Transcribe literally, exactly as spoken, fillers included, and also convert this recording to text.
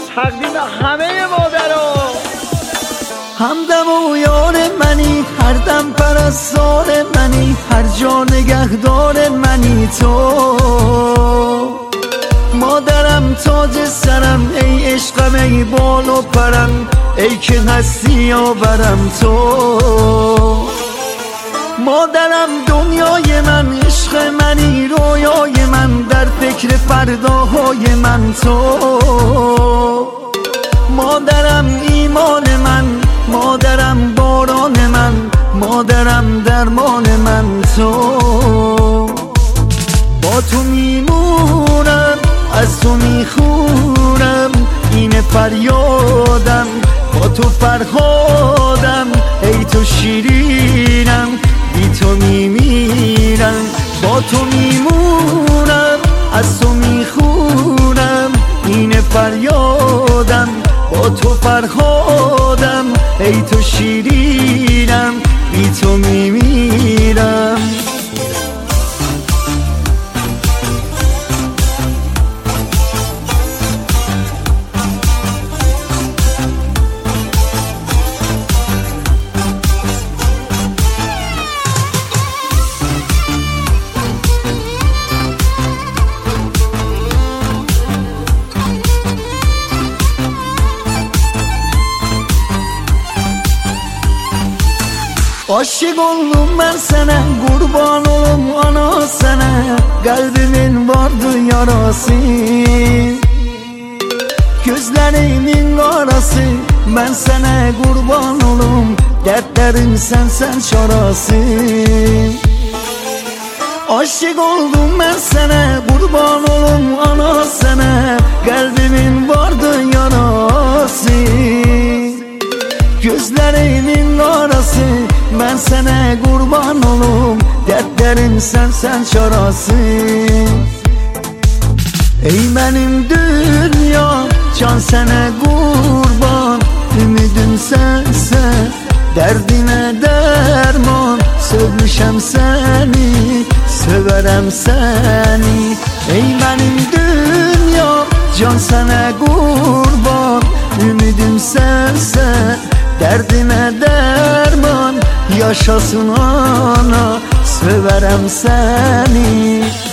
تقدیم همه مادرها. همدم و یار منی، هر دم پرستار منی، هر جا نگهدار منی تو. مادرم تاج سرم، ای عشقم ای بال و پرم، ای که هستی آورم تو. مادرم دنیای من، عشق منی رویای من، در فکر فرداهای من تو. مادرم ایمان من، مادرم باران من، مادرم درمان من تو. با تو میمونم، از تو میخونم، این فریادم، با تو فرهادم، ای تو شیرینم، بی تو میمیرم. با تو میمونم، از تو میخونم، این فریادم، با تو فرهادم، ای تو شیرینم، بی تو میمیرم. Aşık oldum ben sana, kurban olum ana sana, kalbimin vardı yarası. Gözlerimin karası, ben sana kurban olum, dertlerim sen sen şarası. Aşık oldum ben sana, kurban olum ana sana, kalbimin vardı yarası. Gözlerimin karası, ben sana kurban olum, dertlerim sen sen çarası. Ey benim dünya, can sana kurban, ümidim sensen, derdime derman. Sevmişem seni, severem seni. Ey benim dünya, can sana kurban, ümidim sensen, derdime derman. Yaşasın ana, severem seni.